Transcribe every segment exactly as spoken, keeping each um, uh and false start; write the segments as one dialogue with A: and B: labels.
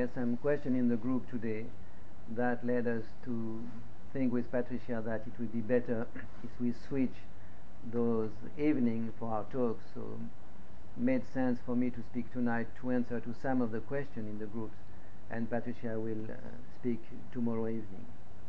A: were some questions in the group today that led us to think with Patricia that it would be better if we switch those evenings for our talks. So it made sense for me to speak tonight to answer to some of the questions in the groups, and Patricia will uh, speak tomorrow evening.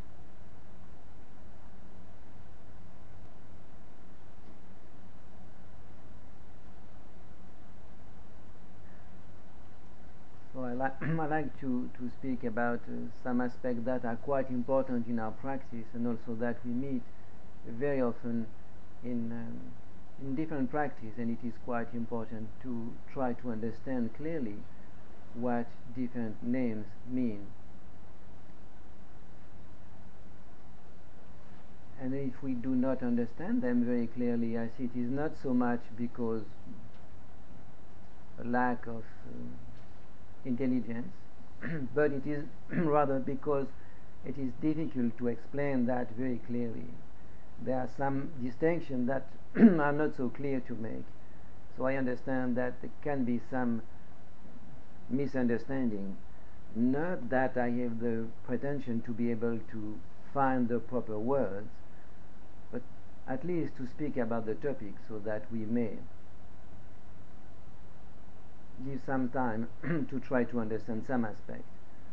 A: So I, li- I like to, to speak about uh, some aspects that are quite important in our practice, and also that we meet very often in, um, in different practice, and it is quite important to try to understand clearly what different names mean. And if we do not understand them very clearly, I see it is not so much because a lack of uh, intelligence, but it is rather because it is difficult to explain that very clearly. There are some distinctions that are not so clear to make. So I understand that there can be some misunderstanding. Not that I have the pretension to be able to find the proper words, but at least to speak about the topic so that we may give some time to try to understand some aspect.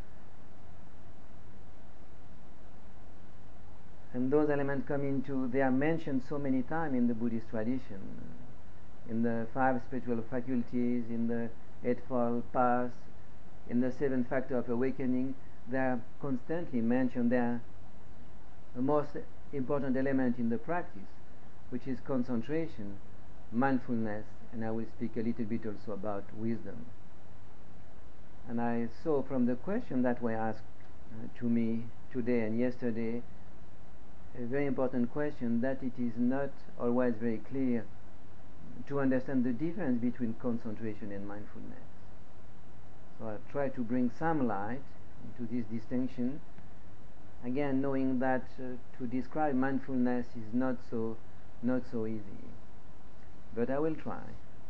A: And those elements come into, they are mentioned so many times in the Buddhist tradition, in the five spiritual faculties, in the Eightfold Path, in the seven factors of awakening. They are constantly mentioned. They are the most important element in the practice, which is concentration, mindfulness, and I will speak a little bit also about wisdom. And I saw from the question that were asked uh, to me today and yesterday, a very important question, that it is not always very clear to understand the difference between concentration and mindfulness. So I'll try to bring some light into this distinction, again knowing that uh, to describe mindfulness is not so not so easy, but I will try.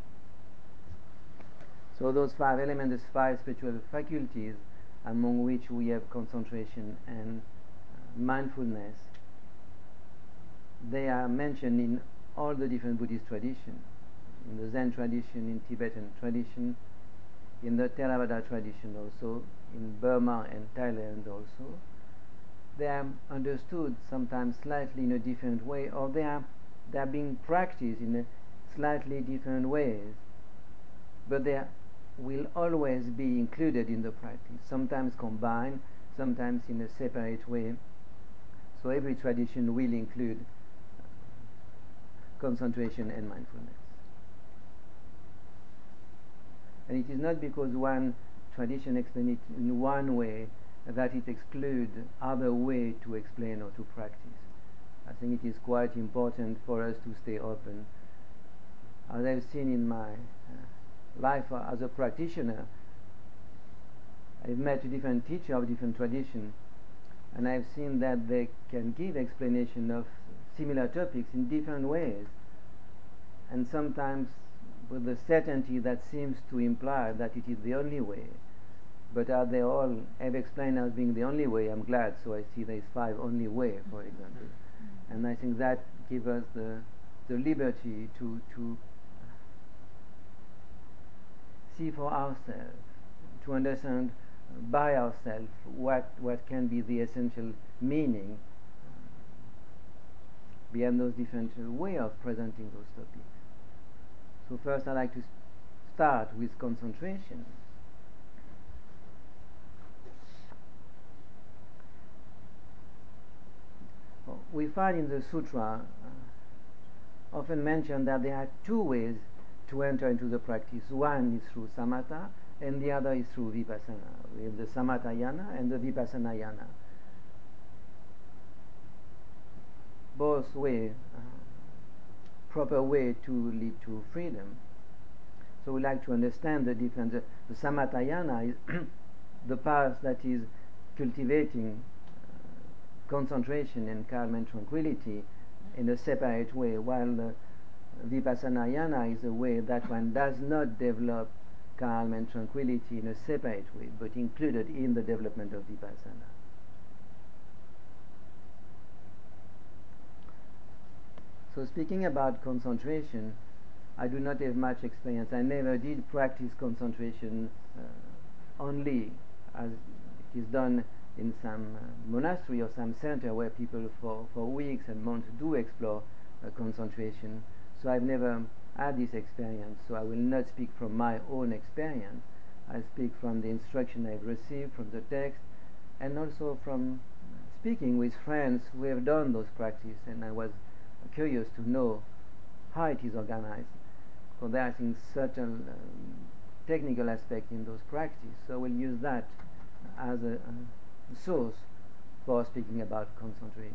A: So those five elements, those five spiritual faculties, among which we have concentration and uh, mindfulness, they are mentioned in all the different Buddhist traditions, in the Zen tradition, in Tibetan tradition, in the Theravada tradition also, in Burma and Thailand also. They are understood sometimes slightly in a different way, or they are, they are being practiced in a slightly different ways, but they are, will always be included in the practice, sometimes combined, sometimes in a separate way. So every tradition will include concentration and mindfulness. And it is not because one tradition explains it in one way that it excludes other way to explain or to practice. I think it is quite important for us to stay open. As I've seen in my uh, life as a practitioner, I've met different teachers of different traditions, and I've seen that they can give explanation of similar topics in different ways, and sometimes with the certainty that seems to imply that it is the only way. But as they all have explained as being the only way, I'm glad. So I see there is five only way, for example, and I think that gives us the the liberty to to see for ourselves, to understand by ourselves what what can be the essential meaning behind those different uh, way of presenting those topics. So first I'd like to start with concentration. Well, we find in the sutra uh, often mentioned that there are two ways to enter into the practice. One is through samatha, and the other is through vipassana. We have the samatha yana and the vipassana yana. Both ways, uh, proper way to lead to freedom. So we like to understand the difference. The, the samatha yana is the path that is cultivating uh, concentration and calm and tranquility in a separate way, while the vipassana yana is a way that one does not develop calm and tranquility in a separate way, but included in the development of vipassana. So speaking about concentration, I do not have much experience. I never did practice concentration uh, only as it is done in some uh, monastery or some center where people for, for weeks and months do explore uh, concentration. So I've never had this experience, so I will not speak from my own experience. I speak from the instruction I've received from the text, and also from speaking with friends who have done those practices, and I was curious to know how it is organized. So there are things, certain um, technical aspect in those practices, so we'll use that as a, a source for speaking about concentration.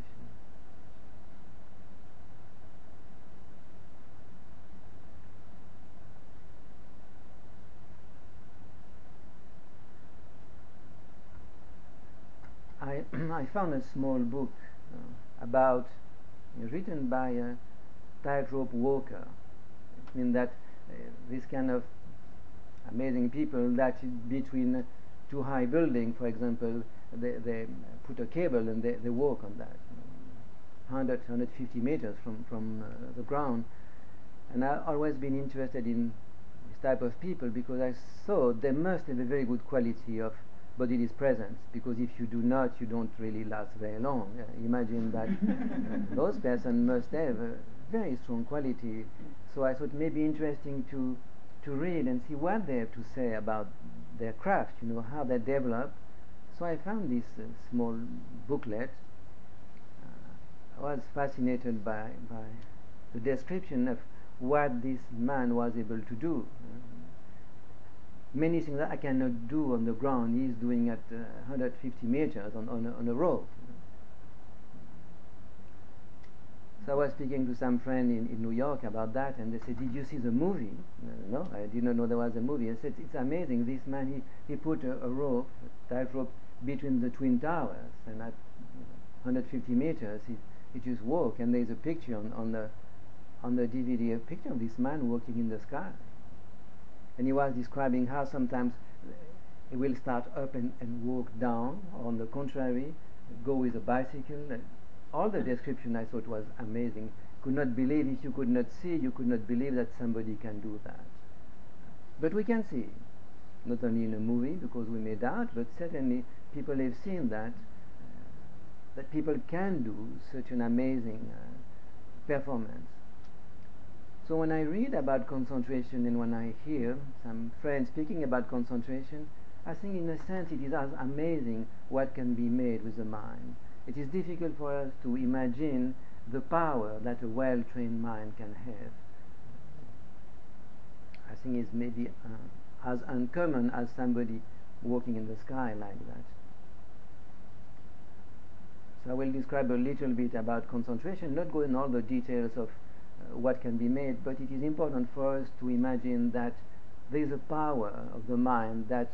A: I, I found a small book uh, about, uh, written by a tightrope walker. It means that uh, this kind of amazing people that between two high buildings, for example, they, they put a cable and they, they walk on that, one hundred, one hundred fifty meters from, from uh, the ground. And I've always been interested in this type of people because I saw they must have a very good quality of bodily presence, because if you do not, you don't really last very long. Uh, imagine that uh, those persons must have a very strong quality. So I thought maybe interesting to to read and see what they have to say about their craft, you know, how they develop. So I found this uh, small booklet. Uh, I was fascinated by, by the description of what this man was able to do. Uh, many things that I cannot do on the ground, he's doing at uh, one hundred fifty meters on, on, a, on a rope. So I was speaking to some friend in, in New York about that, and they said, "Did you see the movie?" No, I did not know there was a movie. I said, "It's amazing. This man, he, he put a, a rope, a tight rope, between the twin towers, and at one hundred fifty meters, he, he just walked. And there's a picture on, on the on the D V D, a picture of this man walking in the sky. And he was describing how sometimes he will start up and, and walk down, or on the contrary, go with a bicycle." All the description I thought was amazing. Could not believe, if you could not see, you could not believe that somebody can do that. But we can see, not only in a movie because we may doubt, but certainly people have seen that, uh, that people can do such an amazing uh, performance. So when I read about concentration and when I hear some friends speaking about concentration, I think in a sense it is as amazing what can be made with the mind. It is difficult for us to imagine the power that a well-trained mind can have. I think it's maybe uh, as uncommon as somebody walking in the sky like that. So I will describe a little bit about concentration, not go in all the details of uh, what can be made, but it is important for us to imagine that there is a power of the mind that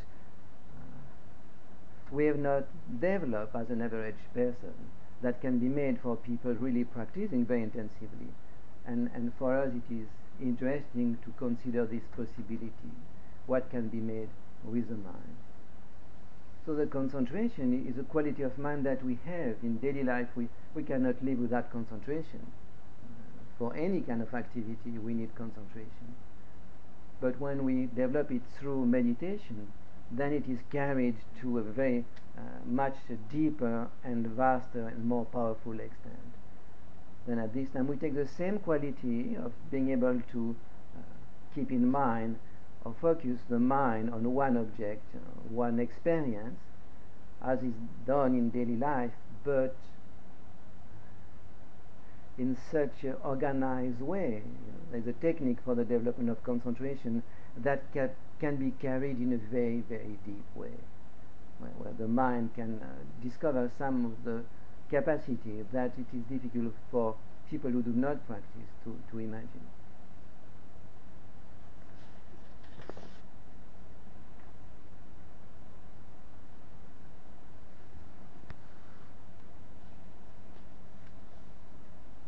A: we have not developed as an average person, that can be made for people really practicing very intensively. And, and for us it is interesting to consider this possibility, what can be made with the mind. So the concentration is a quality of mind that we have in daily life. We, we cannot live without concentration. Uh, for any kind of activity we need concentration. But when we develop it through meditation, then it is carried to a very uh, much deeper and vaster and more powerful extent. Then at this time we take the same quality of being able to uh, keep in mind or focus the mind on one object, uh, one experience, as is done in daily life, but in such an organized way. You know, there's a technique for the development of concentration that can, can be carried in a very, very deep way, where, where the mind can uh, discover some of the capacity that it is difficult for people who do not practice to, to imagine.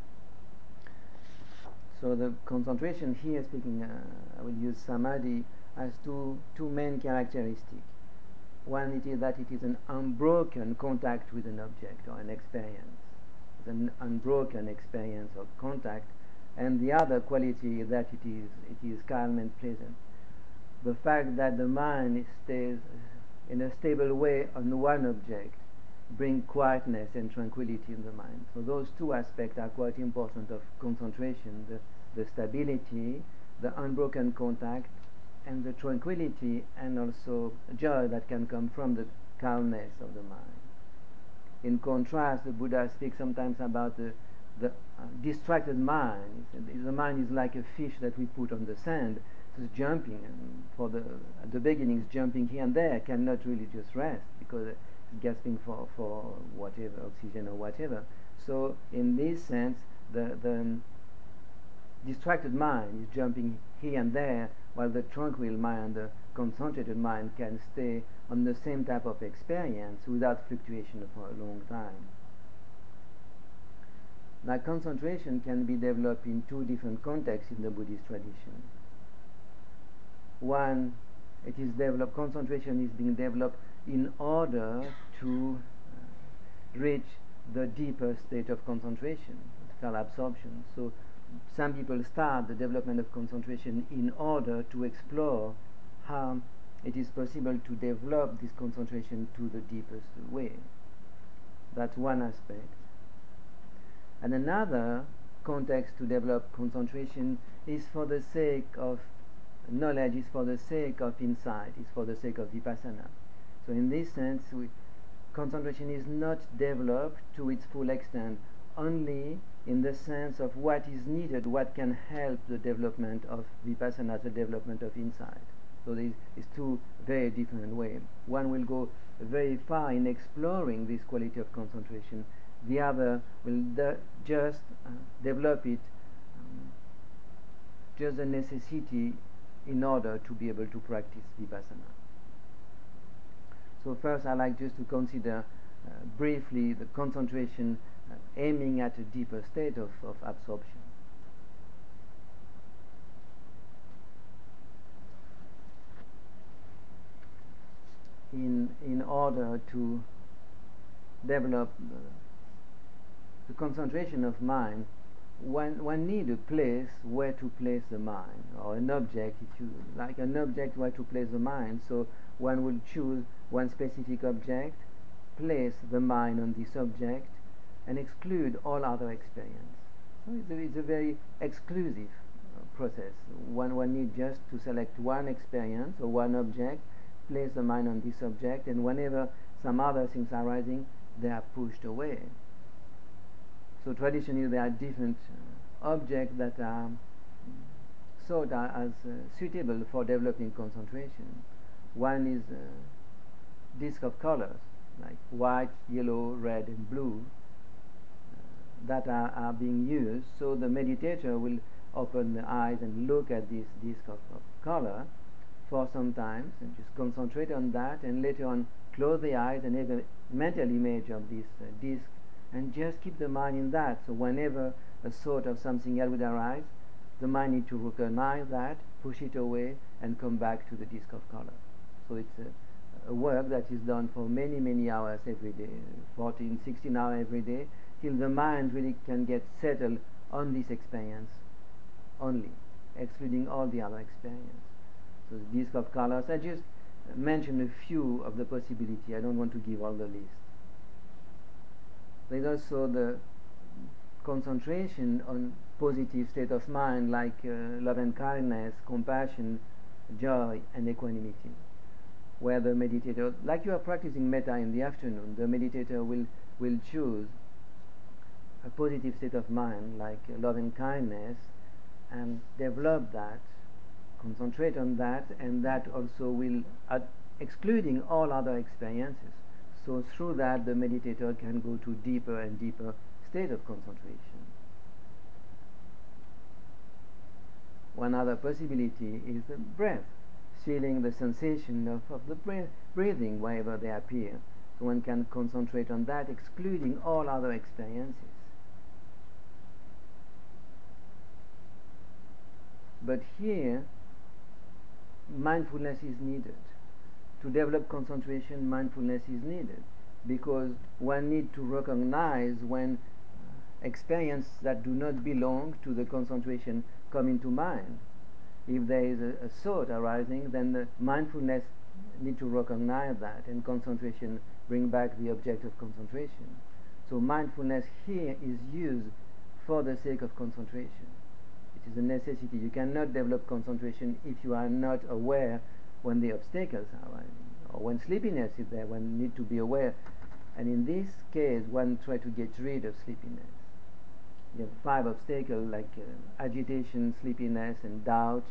A: So the concentration here, speaking, uh, I will use samadhi has two, two main characteristics. One, it is that it is an unbroken contact with an object or an experience. It's an unbroken experience of contact. And the other quality is that it is, it is calm and pleasant. The fact that the mind stays in a stable way on one object brings quietness and tranquility in the mind. So those two aspects are quite important of concentration, the, the stability, the unbroken contact, and the tranquility and also joy that can come from the calmness of the mind. In contrast, the Buddha speaks sometimes about the, the uh, distracted mind. The mind is like a fish that we put on the sand. It's jumping, and for the at the beginning it's jumping here and there, cannot really just rest because it's gasping for, for whatever, oxygen or whatever. So in this sense, the, the distracted mind is jumping here and there, while the tranquil mind, the concentrated mind, can stay on the same type of experience without fluctuation for a long time. Now, concentration can be developed in two different contexts in the Buddhist tradition. One, it is developed, concentration is being developed in order to uh, reach the deeper state of concentration. It's called absorption. So some people start the development of concentration in order to explore how it is possible to develop this concentration to the deepest way. That's one aspect. And another context to develop concentration is for the sake of knowledge, is for the sake of insight, is for the sake of vipassana. So in this sense, we, concentration is not developed to its full extent only in the sense of what is needed, what can help the development of vipassana, the development of insight. So there is two very different ways. One will go very far in exploring this quality of concentration. The other will de- just uh, develop it, um, just a necessity in order to be able to practice vipassana. So first I'd like just to consider uh, briefly the concentration uh, aiming at a deeper state of, of absorption. In, in order to develop uh, the concentration of mind, one, one need a place where to place the mind, or an object, if you like, an object where to place the mind. So one will choose one specific object, place the mind on this object, and exclude all other experience. So it's a, it's a very exclusive uh, process. One, one need just to select one experience or one object, place the mind on this object, and whenever some other things are arising, they are pushed away. So traditionally there are different uh, objects that are thought as uh, suitable for developing concentration. One is a uh, disc of colors, like white, yellow, red, and blue, uh, that are, are being used. So the meditator will open the eyes and look at this disc of, of color for some time, and just concentrate on that, and later on close the eyes and have a mental image of this uh, disc, and just keep the mind in that. So whenever a thought of something else would arise, the mind needs to recognize that, push it away, and come back to the disc of color. So it's a, a work that is done for many, many hours every day, fourteen, sixteen hours every day, till the mind really can get settled on this experience only, excluding all the other experience. So the disc of colors, I just mentioned a few of the possibilities. I don't want to give all the list. There's also the concentration on positive state of mind, like uh, love and kindness, compassion, joy, and equanimity, where the meditator, like you are practicing metta in the afternoon, the meditator will, will choose a positive state of mind, like uh, love and kindness, and develop that, concentrate on that, and that also will, uh, excluding all other experiences. So through that, the meditator can go to deeper and deeper state of concentration. One other possibility is the breath, feeling the sensation of, of the breath, breathing wherever they appear. So one can concentrate on that, excluding all other experiences. But here, mindfulness is needed. To develop concentration, mindfulness is needed because one needs to recognize when experiences that do not belong to the concentration come into mind. If there is a, a thought arising, then the mindfulness need to recognize that, and concentration bring back the object of concentration. So mindfulness here is used for the sake of concentration. It is a necessity. You cannot develop concentration if you are not aware when the obstacles are arising, or when sleepiness is there, one need to be aware. And in this case, one try to get rid of sleepiness. You have five obstacles like uh, agitation, sleepiness, and doubt,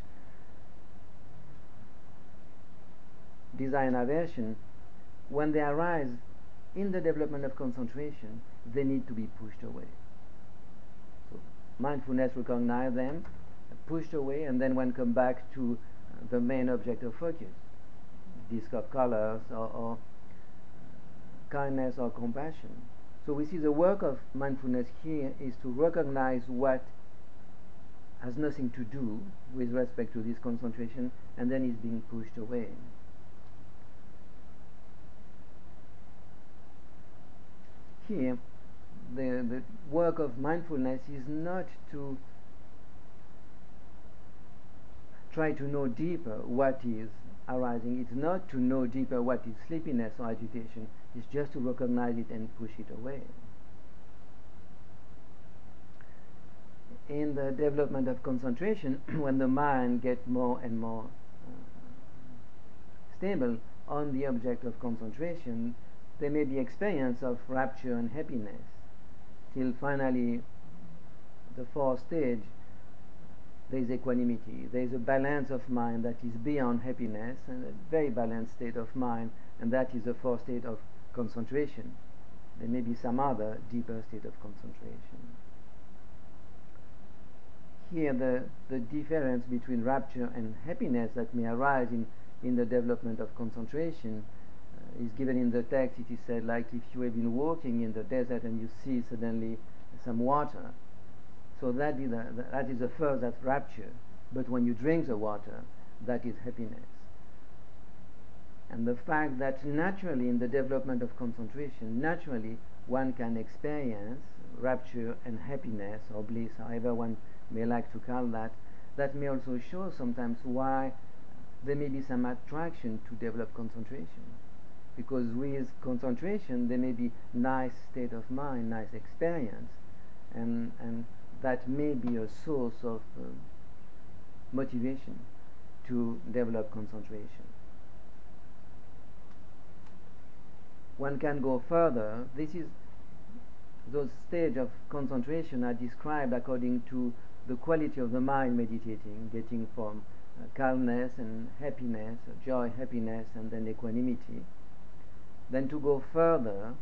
A: desire and aversion. When they arise in the development of concentration, they need to be pushed away. So mindfulness recognize them, pushed away, and then one come back to uh, the main object of focus, discover colors or, or kindness or compassion. So we see the work of mindfulness here is to recognize what has nothing to do with respect to this concentration and then is being pushed away. Here, the, the work of mindfulness is not to try to know deeper what is arising. It's not to know deeper what is sleepiness or agitation. It's just to recognize it and push it away. In the development of concentration, when the mind gets more and more uh, stable on the object of concentration, there may be experience of rapture and happiness, till finally the fourth stage, there is equanimity. There is a balance of mind that is beyond happiness, and a very balanced state of mind, and that is the fourth state of concentration. There may be some other deeper state of concentration. Here the, the difference between rapture and happiness that may arise in, in the development of concentration uh, is given in the text. It is said, like if you have been walking in the desert and you see suddenly some water, so that is, a, that is the first, that's rapture. But when you drink the water, that is happiness. And the fact that naturally in the development of concentration, naturally one can experience rapture and happiness or bliss, however one may like to call that, that may also show sometimes why there may be some attraction to develop concentration. Because with concentration there may be nice state of mind, nice experience, and, and that may be a source of uh, motivation to develop concentration. One can go further. This is those stages of concentration are described according to the quality of the mind meditating, getting from uh, calmness and happiness, uh, joy, happiness, and then equanimity. Then to go further,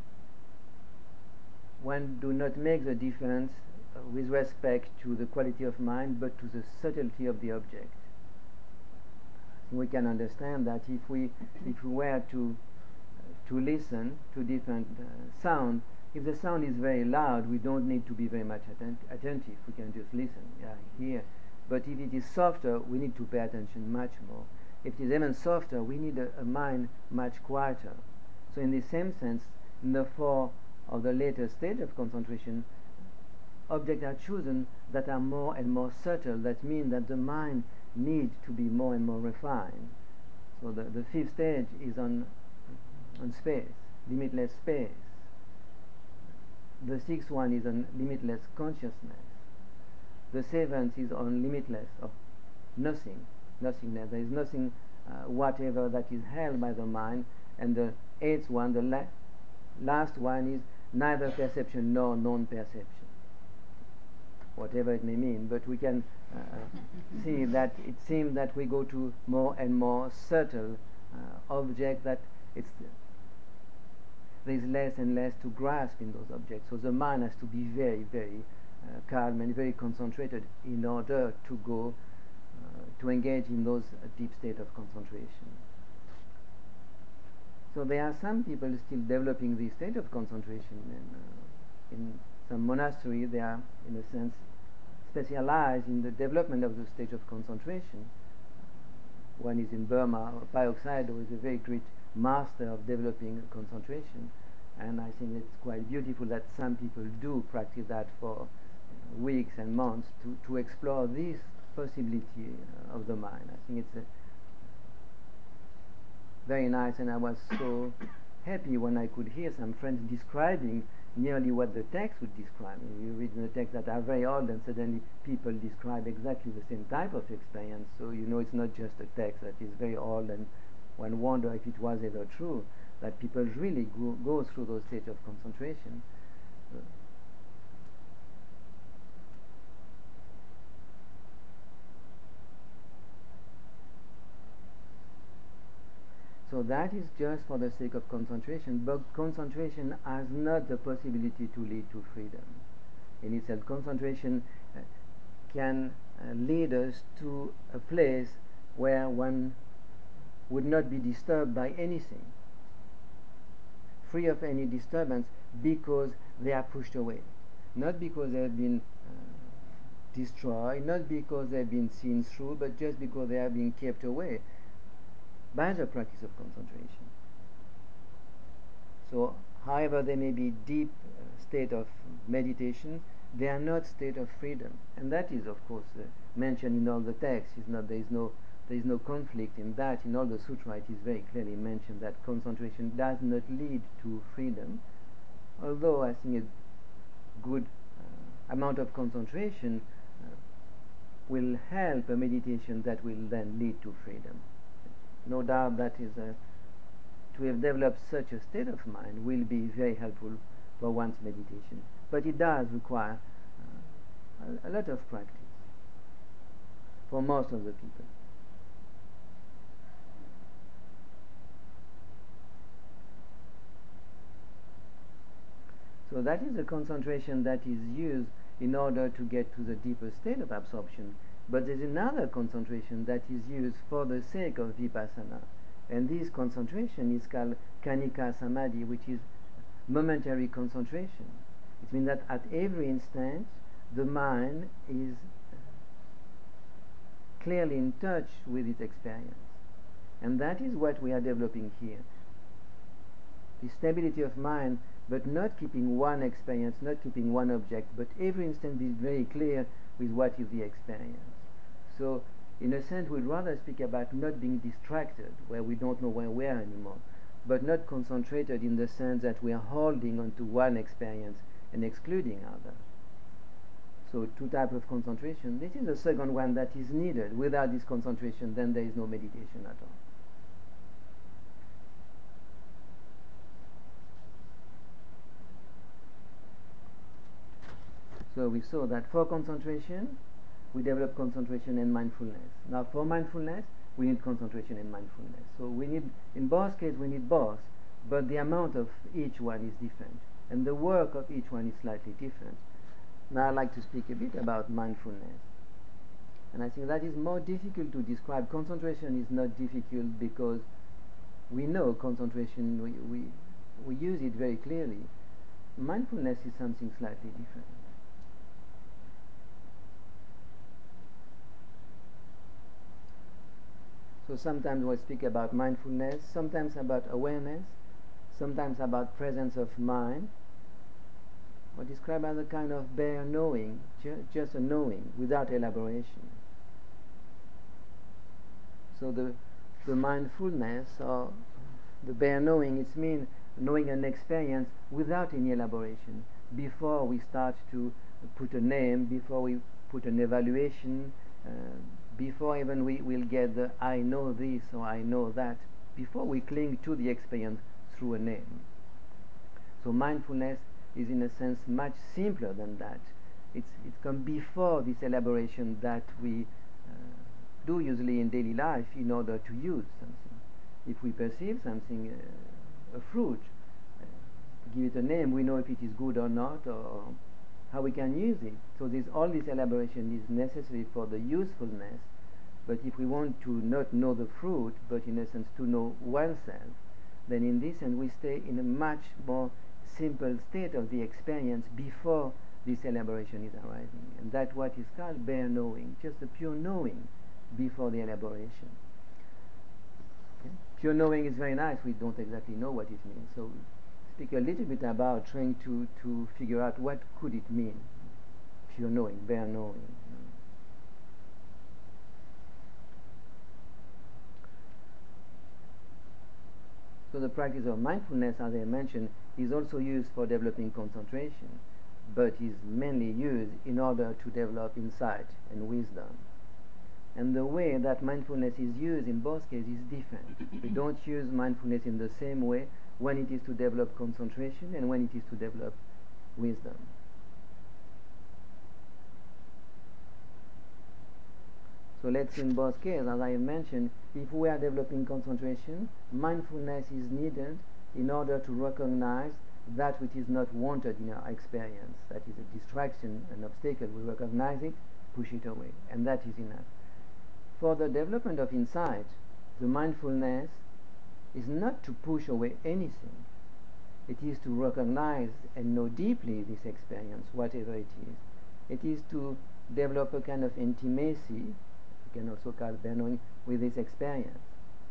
A: one do not make the difference uh, with respect to the quality of mind, but to the subtlety of the object. We can understand that if we if we were to uh, to listen to different uh, sounds, if the sound is very loud, we don't need to be very much atten- attentive. We can just listen, yeah, hear. But if it is softer, we need to pay attention much more. If it is even softer, we need a, a mind much quieter. So in the same sense, in the four of the later stage of concentration, objects are chosen that are more and more subtle. That means that the mind needs to be more and more refined. So the, the fifth stage is on, on space, limitless space. The sixth one is on limitless consciousness. The seventh is on limitless of nothing, nothingness. There is nothing uh, whatever that is held by the mind. And the eighth one, the la- last one, is neither perception nor non-perception, whatever it may mean. But we can uh, see that it seems that we go to more and more subtle uh, objects, that it's there is less and less to grasp in those objects. So the mind has to be very, very uh, calm and very concentrated in order to go uh, to engage in those uh, deep state of concentration. So there are some people still developing this state of concentration. And, uh, in some monastery, they are, in a sense, specialized in the development of the stage of concentration. one is in Burma. Pai Oksaido is a very great master of developing concentration, and I think it's quite beautiful that some people do practice that for weeks and months to, to explore this possibility of the mind. I think it's a very nice, and I was so happy when I could hear some friends describing nearly what the text would describe. You read in the text that are very old, and suddenly people describe exactly the same type of experience. So you know it's not just a text that is very old, and one wonder if it was ever true that people really go, go through those states of concentration. Uh, So that is just for the sake of concentration, but concentration has not the possibility to lead to freedom. In itself, concentration uh, can uh, lead us to a place where one would not be disturbed by anything, free of any disturbance, because they are pushed away, not because they have been uh, destroyed, not because they have been seen through, but just because they are being kept away by the practice of concentration. So, however they may be deep uh, state of meditation, they are not state of freedom, and that is, of course, uh, mentioned in all the texts. Is not there is no there is no conflict in that. In all the sutra, it is very clearly mentioned that concentration does not lead to freedom. Although I think a good uh, amount of concentration uh, will help a meditation that will then lead to freedom. No doubt that is a, to have developed such a state of mind will be very helpful for one's meditation. But it does require uh, a, a lot of practice for most of the people. So that is a concentration that is used in order to get to the deeper state of absorption. But there's another concentration that is used for the sake of vipassana. And this concentration is called Khanika Samadhi, which is momentary concentration. It means that at every instant the mind is clearly in touch with its experience. And that is what we are developing here. The stability of mind, but not keeping one experience, not keeping one object, but every instant be very clear with what is the experience. So, in a sense, we'd rather speak about not being distracted, where we don't know where we are anymore, but not concentrated in the sense that we are holding onto one experience and excluding other. So, two types of concentration. This is the second one that is needed. Without this concentration, then there is no meditation at all. So we saw that for concentration, we develop concentration and mindfulness. Now for mindfulness, we need concentration and mindfulness. So we need, in both cases, we need both, but the amount of each one is different, and the work of each one is slightly different. Now I'd like to speak a bit about mindfulness. And I think that is more difficult to describe. Concentration is not difficult because we know concentration, we, we, we use it very clearly. Mindfulness is something slightly different. So sometimes we speak about mindfulness, sometimes about awareness, sometimes about presence of mind, or describe as a kind of bare knowing, ju- just a knowing without elaboration. So the, the mindfulness or the bare knowing, it means knowing an experience without any elaboration. Before we start to put a name, before we put an evaluation, uh, before even we will get the I know this or I know that, before we cling to the experience through a name. So mindfulness is in a sense much simpler than that. It's, it comes before this elaboration that we uh, do usually in daily life in order to use something. If we perceive something, uh, a fruit, uh, give it a name, we know if it is good or not, or how we can use it. So this, all this elaboration is necessary for the usefulness. But if we want to not know the fruit, but in essence to know oneself, then in this sense we stay in a much more simple state of the experience before this elaboration is arising. And that's what is called bare knowing, just a pure knowing before the elaboration. Okay? Pure knowing is very nice. We don't exactly know what it means. So speak a little bit about trying to, to figure out what could it mean. Pure knowing, bare knowing. So the practice of mindfulness, as I mentioned, is also used for developing concentration, but is mainly used in order to develop insight and wisdom. And the way that mindfulness is used in both cases is different. We don't use mindfulness in the same way when it is to develop concentration and when it is to develop wisdom. So let's see in both cases, as I mentioned, if we are developing concentration, mindfulness is needed in order to recognize that which is not wanted in our experience. That is a distraction, an obstacle. We recognize it, push it away, and that is enough. For the development of insight, the mindfulness is not to push away anything. It is to recognize and know deeply this experience, whatever it is. It is to develop a kind of intimacy, we can also call it knowing, with this experience.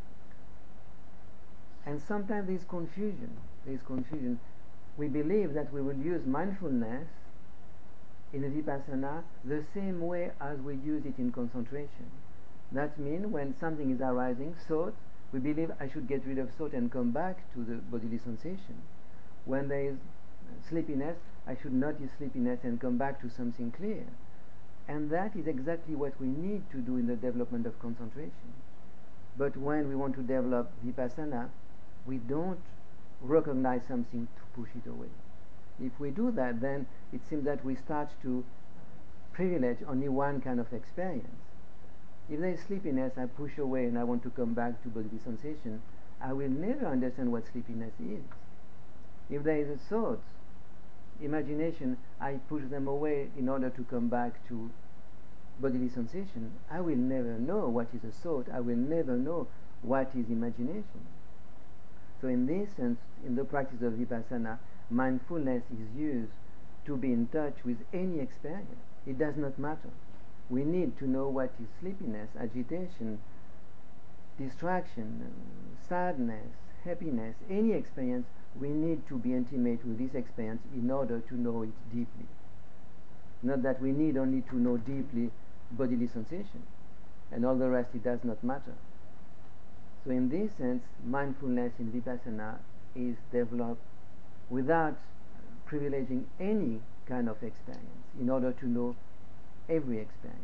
A: And sometimes there is confusion. There is confusion. We believe that we will use mindfulness in a vipassana the same way as we use it in concentration. That means when something is arising, thought, we believe I should get rid of thought and come back to the bodily sensation. When there is sleepiness, I should notice sleepiness and come back to something clear. And that is exactly what we need to do in the development of concentration. But when we want to develop vipassana, we don't recognize something to push it away. If we do that, then it seems that we start to privilege only one kind of experience. If there is sleepiness, I push away and I want to come back to bodily sensation, I will never understand what sleepiness is. If there is a thought, imagination, I push them away in order to come back to bodily sensation, I will never know what is a thought, I will never know what is imagination. So in this sense, in the practice of vipassana, mindfulness is used to be in touch with any experience. It does not matter. We need to know what is sleepiness, agitation, distraction, sadness, happiness, any experience. We need to be intimate with this experience in order to know it deeply. Not that we need only to know deeply bodily sensation, and all the rest, it does not matter. So in this sense, mindfulness in vipassana is developed without privileging any kind of experience in order to know every experience.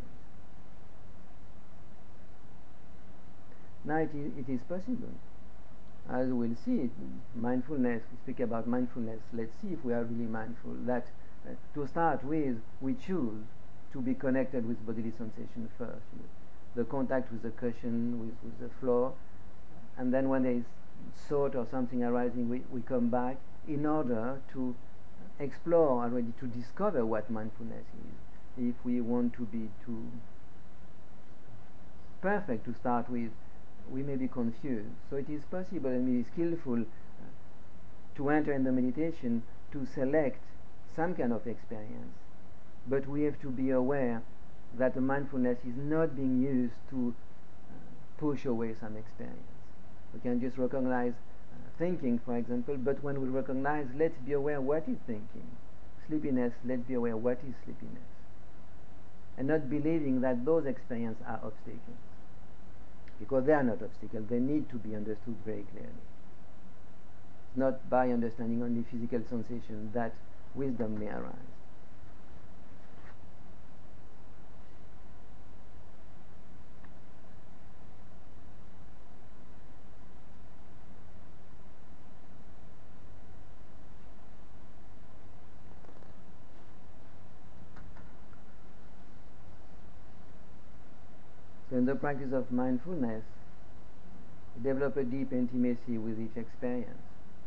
A: Now it is, it is possible. As we'll see, mindfulness, we speak about mindfulness, let's see if we are really mindful, that uh, to start with, we choose to be connected with bodily sensation first. The contact with the cushion, with, with the floor, and then when there is thought or something arising, we, we come back in order to explore already, to discover what mindfulness is. If we want to be too perfect to start with, we may be confused. So it is possible and maybe skillful uh, to enter in the meditation to select some kind of experience, but we have to be aware that the mindfulness is not being used to uh, push away some experience. We can just recognize uh, thinking, for example, but when we recognize, let's be aware what is thinking. Sleepiness, let's be aware what is sleepiness. And not believing that those experiences are obstacles. Because they are not obstacles, they need to be understood very clearly. It's not by understanding only physical sensation that wisdom may arise. So in the practice of mindfulness, develop a deep intimacy with each experience.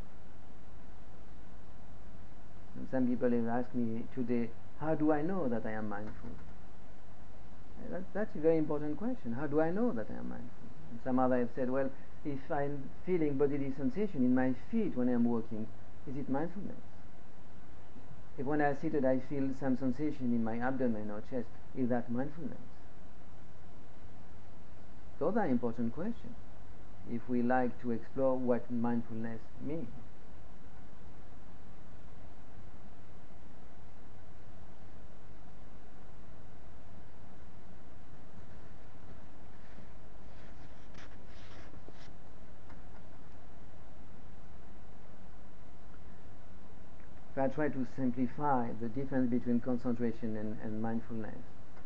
A: And some people have asked me today, how do I know that I am mindful? That, that's a very important question. How do I know that I am mindful? And some other have said, well, if I'm feeling bodily sensation in my feet when I'm walking, is it mindfulness? If when I'm seated I feel some sensation in my abdomen or chest, is that mindfulness? Those are important questions. if we like to explore what mindfulness means. If I try to simplify the difference between concentration and, and mindfulness,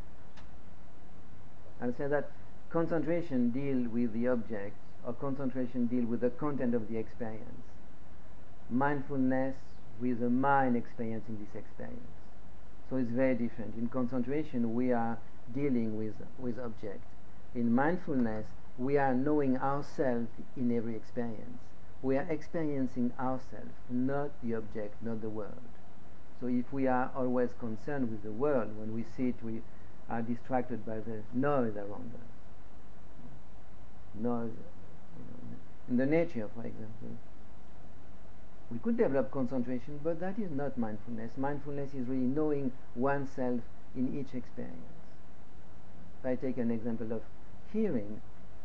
A: I'll say that concentration deals with the object, or concentration deals with the content of the experience. Mindfulness with the mind experiencing this experience. So it's very different. In concentration, we are dealing with, with object. In mindfulness, we are knowing ourselves in every experience. We are experiencing ourselves, not the object, not the world. So if we are always concerned with the world, when we see it, we are distracted by the noise around us. Noise, you know, in the nature, for example. We could develop concentration, but that is not mindfulness. Mindfulness is really knowing oneself in each experience. If I take an example of hearing,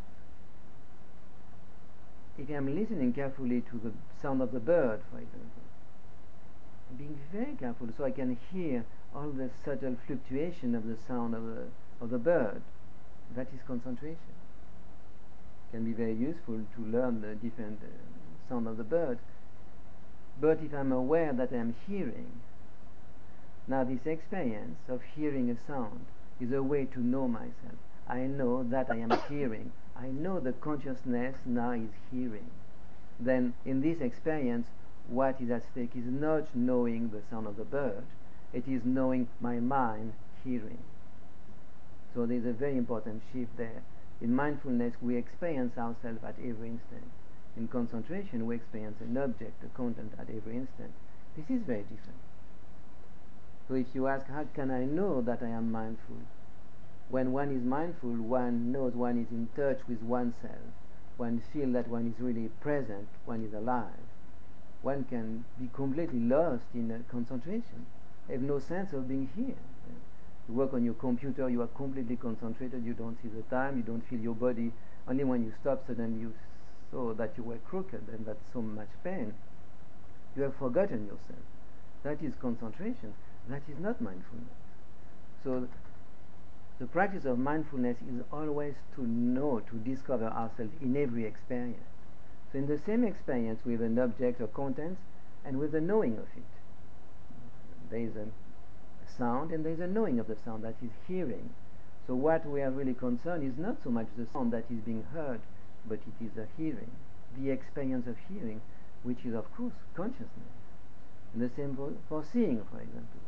A: if I'm listening carefully to the sound of the bird, for example, I'm being very careful so I can hear all the subtle fluctuation of the sound of the, of the bird. That is concentration. It can be very useful to learn the different uh, sound of the bird. But if I'm aware that I'm hearing, now this experience of hearing a sound is a way to know myself. I know that I am hearing. I know the consciousness now is hearing. Then in this experience, what is at stake is not knowing the sound of the bird, it is knowing my mind hearing. So there's a very important shift there. In mindfulness, we experience ourselves at every instant. In concentration, we experience an object, a content at every instant. This is very different. So if you ask, how can I know that I am mindful? When one is mindful, one knows one is in touch with oneself. One feels that one is really present, one is alive. One can be completely lost in uh, concentration, have no sense of being here. You work on your computer, you are completely concentrated, you don't see the time, you don't feel your body. Only when you stop, suddenly you saw that you were crooked and that's so much pain. You have forgotten yourself. That is concentration. That is not mindfulness. So the practice of mindfulness is always to know, to discover ourselves in every experience. So in the same experience with an object or content and with the knowing of it. There is a sound and there is a knowing of the sound, that is hearing. So what we are really concerned is not so much the sound that is being heard, but it is a hearing, the experience of hearing, which is of course consciousness. And the same for, for seeing, for example.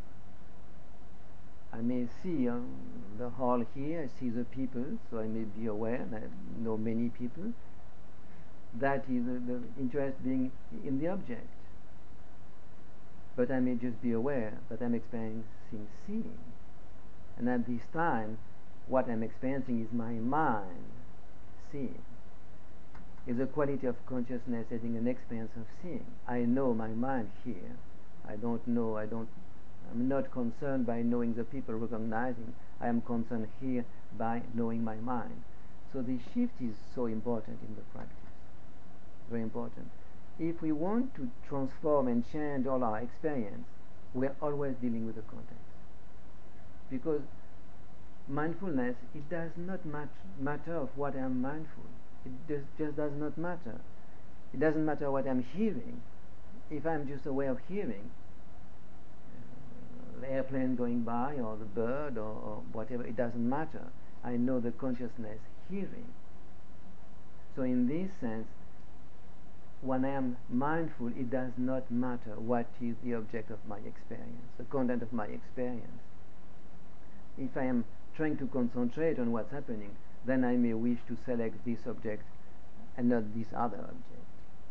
A: I may see um, the hall here, I see the people, so I may be aware, and I know many people. That is the, the interest being in the object. But I may just be aware that I'm experiencing seeing. And at this time, what I'm experiencing is my mind seeing. Is a quality of consciousness having an experience of seeing. I know my mind here. I don't know, I don't, I'm not concerned by knowing the people, recognizing. I am concerned here by knowing my mind. So the shift is so important in the practice. Very important. If we want to transform and change all our experience, we're always dealing with the context. Because mindfulness, it does not mat- matter of what I am mindful. It does, just does not matter. It doesn't matter what I'm hearing. If I'm just aware of hearing, uh, the airplane going by or the bird or, or whatever, it doesn't matter. I know the consciousness hearing. So in this sense, when I am mindful, it does not matter what is the object of my experience, the content of my experience. If I am trying to concentrate on what's happening, then I may wish to select this object and not this other object.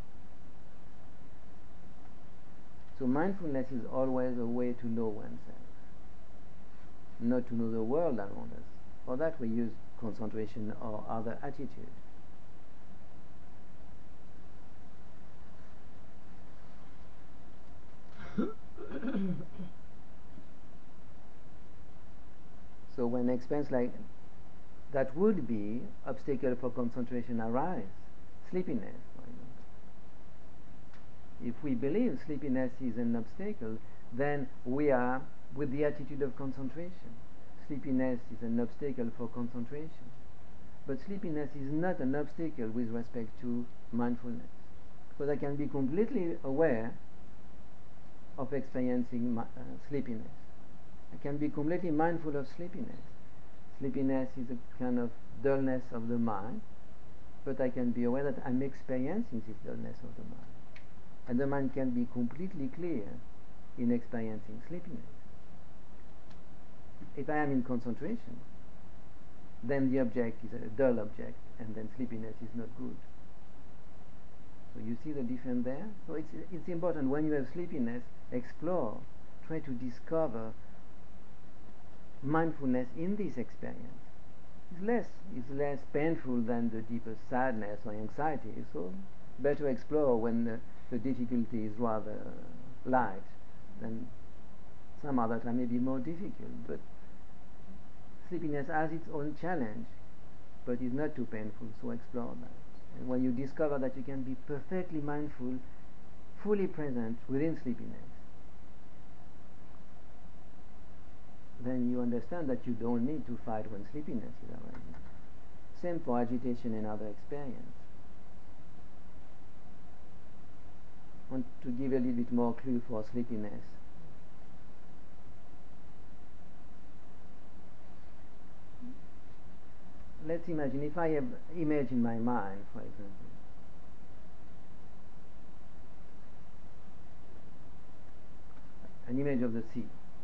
A: So mindfulness is always a way to know oneself, not to know the world around us. For that we use concentration or other attitude. So when experience like that would be obstacle for concentration arise, sleepiness, for example. If we believe sleepiness is an obstacle, then we are with the attitude of concentration. Sleepiness is an obstacle for concentration. But sleepiness is not an obstacle with respect to mindfulness. Because I can be completely aware of experiencing uh, sleepiness. I can be completely mindful of sleepiness. Sleepiness is a kind of dullness of the mind, but I can be aware that I'm experiencing this dullness of the mind. And the mind can be completely clear in experiencing sleepiness. If I am in concentration, then the object is a dull object, and then sleepiness is not good. So you see the difference there? So it's, it's important when you have sleepiness, explore, try to discover mindfulness in this experience. It's less, it's less painful than the deepest sadness or anxiety, so better explore when the, the difficulty is rather light than some other time may be more difficult. But sleepiness has its own challenge, but is not too painful, so explore that. And when you discover that you can be perfectly mindful, fully present within sleepiness, then you understand that you don't need to fight when sleepiness is arising. Same for agitation and other experience. I want to give a little bit more clue for sleepiness. Let's imagine if I have image in my mind, for example. An image of the sea.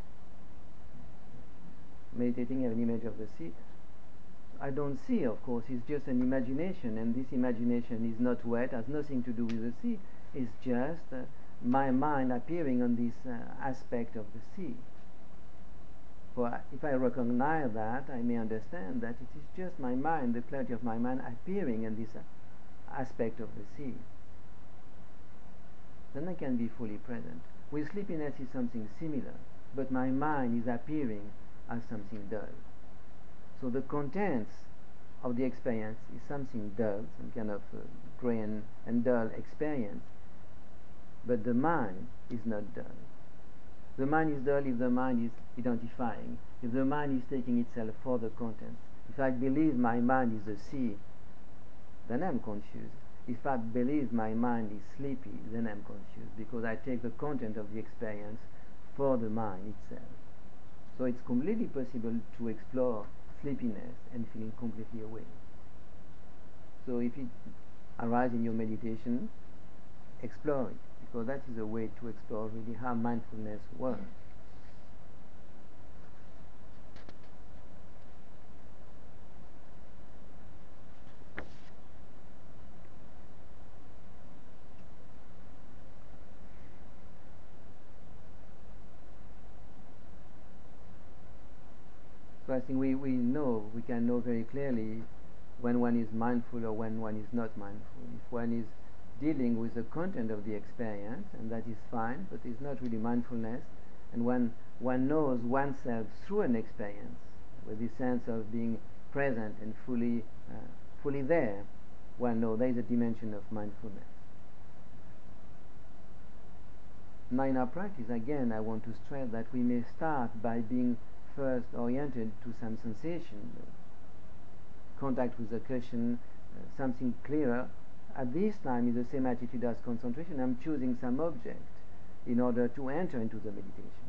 A: Meditating, have an image of the sea. I don't see, of course, it's just an imagination, and this imagination is not wet, has nothing to do with the sea. It's just uh, my mind appearing on this uh, aspect of the sea. For if I recognize that, I may understand that it is just my mind, the clarity of my mind appearing in this uh, aspect of the sea. Then I can be fully present. With sleepiness is something similar, but my mind is appearing as something dull. So the contents of the experience is something dull, some kind of uh, grey and, and dull experience, but the mind is not dull. The mind is dull if the mind is identifying, if the mind is taking itself for the content. If I believe my mind is the sea, then I'm confused. If I believe my mind is sleepy, then I'm confused, because I take the content of the experience for the mind itself. So it's completely possible to explore sleepiness and feeling completely awake. So if it arises in your meditation, explore it, because that is a way to explore really how mindfulness works. So I think we, we know, we can know very clearly when one is mindful or when one is not mindful. If one is dealing with the content of the experience, and that is fine, but it's not really mindfulness, and when one knows oneself through an experience, with the sense of being present and fully, uh, fully there, one knows there is a dimension of mindfulness. Now in our practice, again, I want to stress that we may start by being first oriented to some sensation, contact with the cushion, uh, something clearer. At this time is the same attitude as concentration. I'm choosing some object in order to enter into the meditation.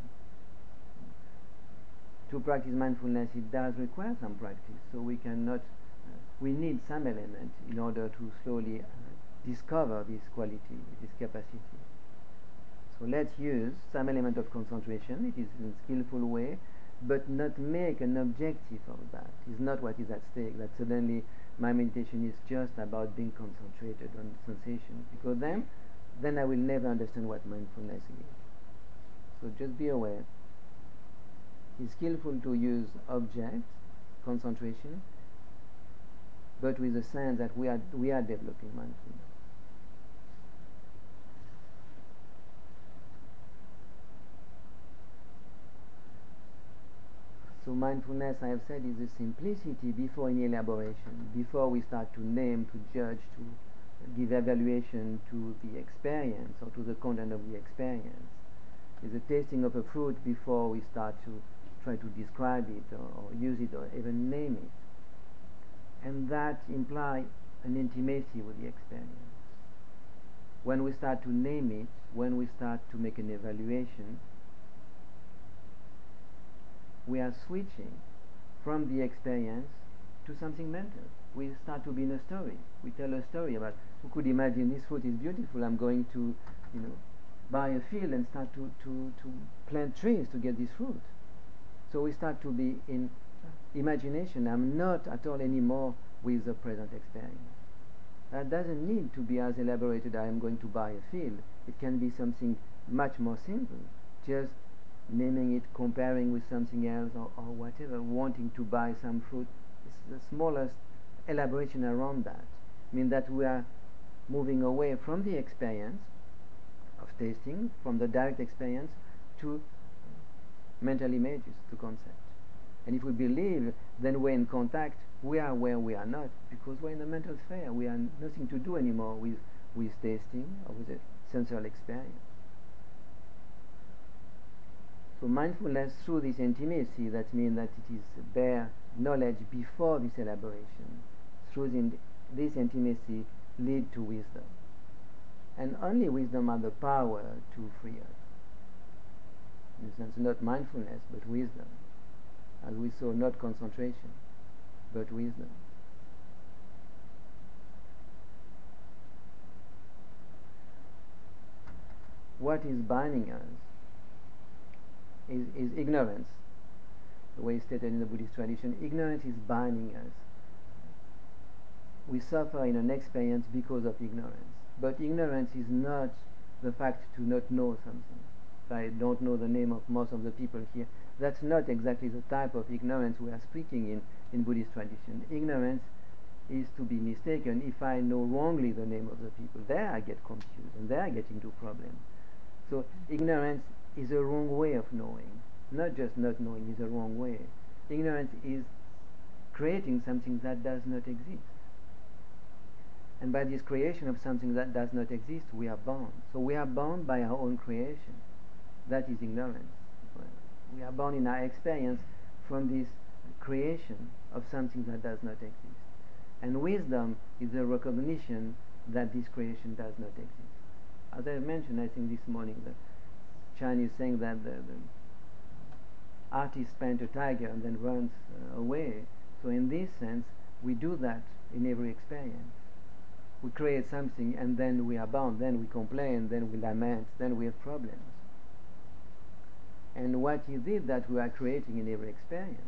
A: To practice mindfulness, it does require some practice, so we cannot, uh, we need some element in order to slowly uh, discover this quality, this capacity. So let's use some element of concentration. It is in a skillful way, but not make an objective of that. It's not what is at stake, that suddenly my meditation is just about being concentrated on sensation, because then then I will never understand what mindfulness is. So just be aware. It's skillful to use object, concentration, but with the sense that we are we are developing mindfulness. So mindfulness, I have said, is the simplicity before any elaboration, before we start to name, to judge, to give evaluation to the experience or to the content of the experience. Is a tasting of a fruit before we start to try to describe it or, or use it or even name it. And that implies an intimacy with the experience. When we start to name it, when we start to make an evaluation, we are switching from the experience to something mental. We start to be in a story. We tell a story about who could imagine this fruit is beautiful. I'm going to, you know, buy a field and start to, to, to plant trees to get this fruit. So we start to be in imagination. I'm not at all anymore with the present experience. That doesn't need to be as elaborated. I am going to buy a field. It can be something much more simple. Just naming it, comparing with something else or, or whatever, wanting to buy some fruit. It's the smallest elaboration around that. I mean that we are moving away from the experience of tasting, from the direct experience, to mental images, to concepts. And if we believe, then we're in contact, we are where we are not, because we're in the mental sphere. We have nothing to do anymore with, with tasting or with a sensorial experience. So mindfulness through this intimacy, that means that it is bare knowledge before this elaboration, through the, this intimacy lead to wisdom. And only wisdom has the power to free us. In a sense, not mindfulness, but wisdom. As we saw, not concentration, but wisdom. What is binding us is, is ignorance. The way stated in the Buddhist tradition, ignorance is binding us. We suffer in an experience because of ignorance. But ignorance is not the fact to not know something. If I don't know the name of most of the people here, that's not exactly the type of ignorance we are speaking in, in Buddhist tradition. Ignorance is to be mistaken. If I know wrongly the name of the people, there I get confused and there I get into problems. So ignorance is a wrong way of knowing. Not just not knowing is a wrong way. Ignorance is creating something that does not exist. And by this creation of something that does not exist, we are bound. So we are bound by our own creation. That is ignorance. We are bound in our experience from this creation of something that does not exist. And wisdom is a recognition that this creation does not exist. As I mentioned, I think this morning, the Chinese saying that the, the artist paints a tiger and then runs uh, away. So in this sense, we do that in every experience. We create something and then we are bound, then we complain, then we lament, then we have problems. And what is it that we are creating in every experience?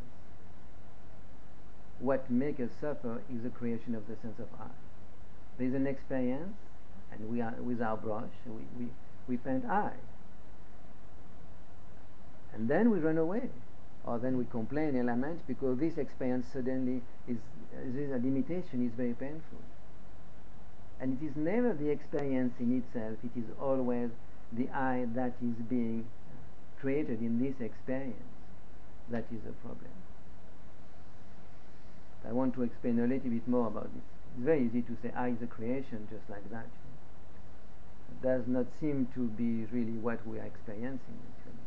A: What makes us suffer is the creation of the sense of I. There is an experience, and we are with our brush, we, we, we paint I. And then we run away, or then we complain and lament because this experience suddenly is, this limitation is very painful. And it is never the experience in itself, it is always the I that is being created in this experience that is the problem. I want to explain a little bit more about this. It's very easy to say I is a creation just like that. It does not seem to be really what we are experiencing actually.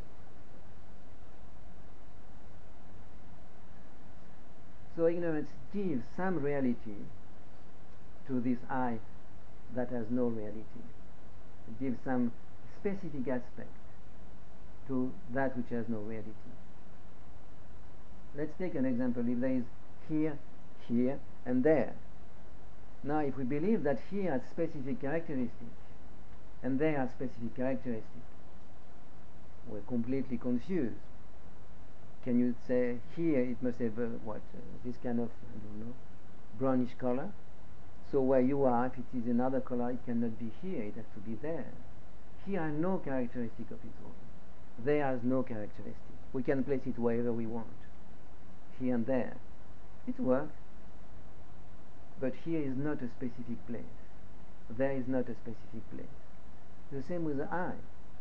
A: So ignorance gives some reality to this I that has no reality. It gives some specific aspect to that which has no reality. Let's take an example. If there is here, here, and there. Now, if we believe that here has specific characteristics and there has specific characteristics, we're completely confused. Can you say here it must have uh, what uh, this kind of I don't know brownish color? So where you are, if it is another color, it cannot be here. It has to be there. Here has no characteristic of its own. There has no characteristic. We can place it wherever we want. Here and there. It works. But here is not a specific place. There is not a specific place. The same with the I.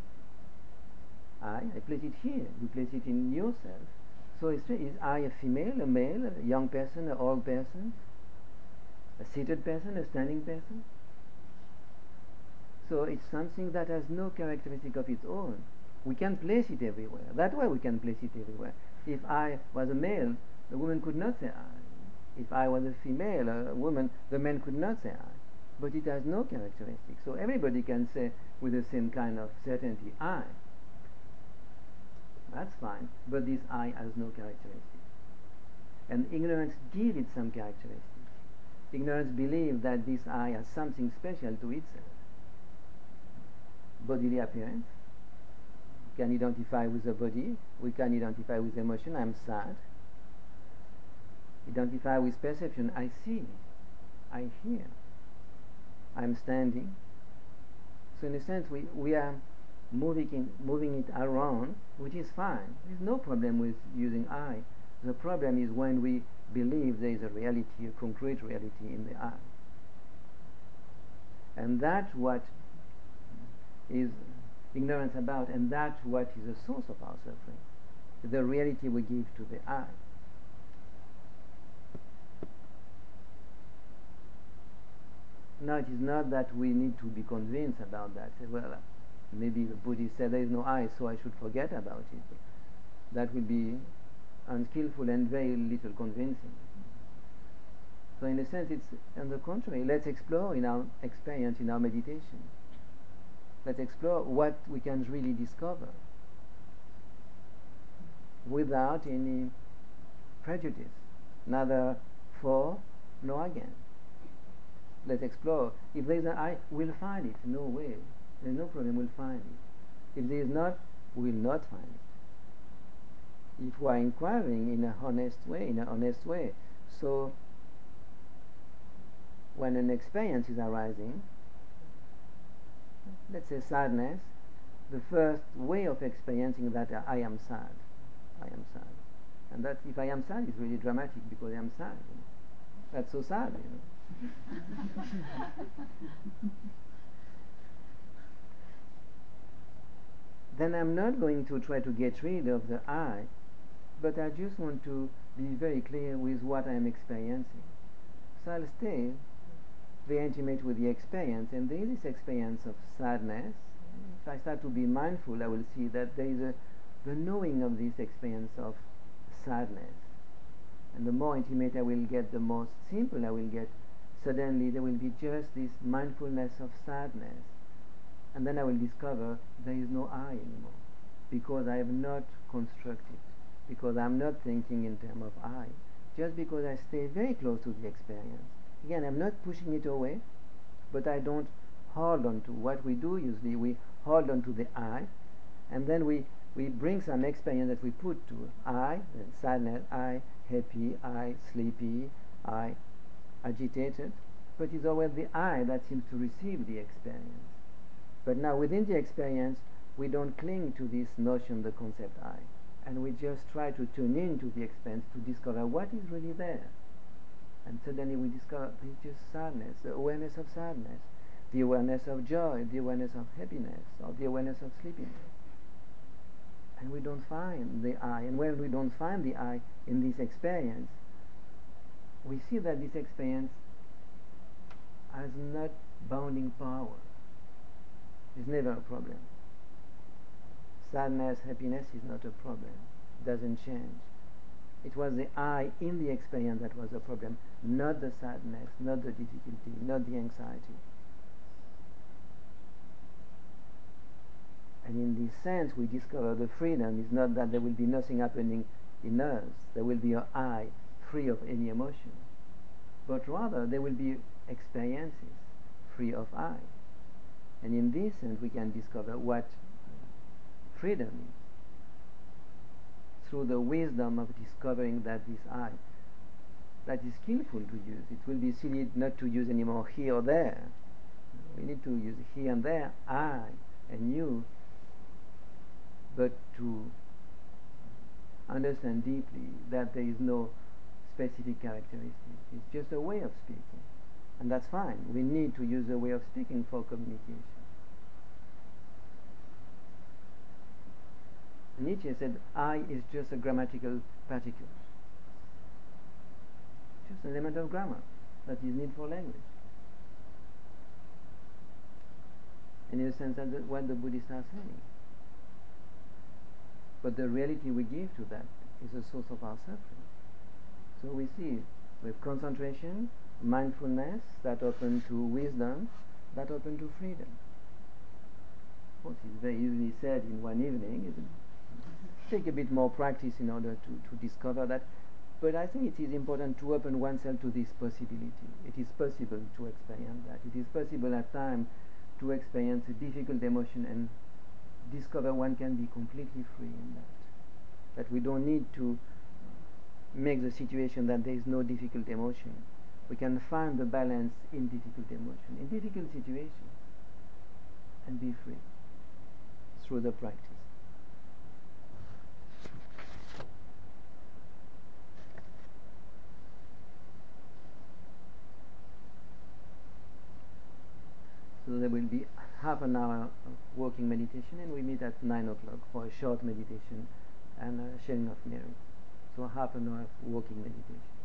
A: I, I place it here. You place it in yourself. So is, is I a female, a male, a young person, an old person, a seated person, a standing person? So it's something that has no characteristic of its own. We can place it everywhere. That way we can place it everywhere. If I was a male, the woman could not say I. If I was a female, a woman, the man could not say I. But it has no characteristic. So everybody can say with the same kind of certainty I. That's fine. But this I has no characteristic. And ignorance gives it some characteristic. Ignorance believes that this I has something special to itself. Bodily appearance. We can identify with the body. We can identify with emotion. I'm sad. Identify with perception. I see. I hear. I'm standing. So in a sense, we, we are moving, in, moving it around, which is fine. There's no problem with using I. The problem is when we believe there is a reality, a concrete reality in the I. And that's what is ignorance about, and that's what is the source of our suffering. The reality we give to the I. Now, it is not that we need to be convinced about that. Say, well, maybe the Buddhist said there is no I, so I should forget about it. That will be unskillful and very little convincing. So in a sense, it's on the contrary. Let's explore in our experience, in our meditation. Let's explore what we can really discover without any prejudice, neither for nor against. Let's explore. If there is an I, we'll find it. No way. There's no problem, we'll find it. If there is not, we'll not find it. If we are inquiring in a honest way, in an honest way. So, when an experience is arising, let's say sadness, the first way of experiencing that uh, I am sad. I am sad. And that if I am sad is really dramatic because I am sad. You know. That's so sad, you know. Then I'm not going to try to get rid of the I, but I just want to be very clear with what I'm experiencing. So I'll stay very intimate with the experience, and there is this experience of sadness. If I start to be mindful, I will see that there is a, the knowing of this experience of sadness. And the more intimate I will get, the more simple I will get. Suddenly there will be just this mindfulness of sadness. And then I will discover there is no I anymore. Because I have not constructed. Because I'm not thinking in terms of I. Just because I stay very close to the experience. Again, I'm not pushing it away, but I don't hold on to. What we do usually, we hold on to the I, and then we, we bring some experience that we put to I, then sadness, I, happy, I, sleepy, I, agitated, but it's always the I that seems to receive the experience. But now within the experience, we don't cling to this notion, the concept I, and we just try to tune into the experience to discover what is really there. And suddenly we discover it's just sadness, the awareness of sadness, the awareness of joy, the awareness of happiness, or the awareness of sleepiness. And we don't find the I. And when we don't find the I in this experience, we see that this experience has not bounding power. It's never a problem. Sadness, happiness is not a problem. It doesn't change. It was the I in the experience that was a problem, not the sadness, not the difficulty, not the anxiety. And in this sense, we discover the freedom is not that there will be nothing happening in us, there will be an I free of any emotion, but rather there will be experiences free of I. And in this sense, we can discover what freedom is. Through the wisdom of discovering that this I, that is skillful to use. It will be silly not to use anymore here or there. We need to use here and there, I and you, but to understand deeply that there is no specific characteristic. It's just a way of speaking. And that's fine. We need to use a way of speaking for communication. Nietzsche said, I is just a grammatical particle. Just an element of grammar that is needed for language. in a sense that's what the Buddhists are saying. But the reality we give to that is the source of our suffering. So we see with concentration, mindfulness that open to wisdom, that open to freedom. Of course, it's very easily said in one evening. It take a bit more practice in order to, to discover that. But I think it is important to open oneself to this possibility. It is possible to experience that. It is possible at times to experience a difficult emotion and discover one can be completely free in that. That we don't need to make the situation that there is no difficult emotion. We can find the balance in difficult emotion, in difficult situations, and be free through the practice. So there will be half an hour of walking meditation, and we meet at nine o'clock for a short meditation and a sharing of merit. So half an hour of walking meditation.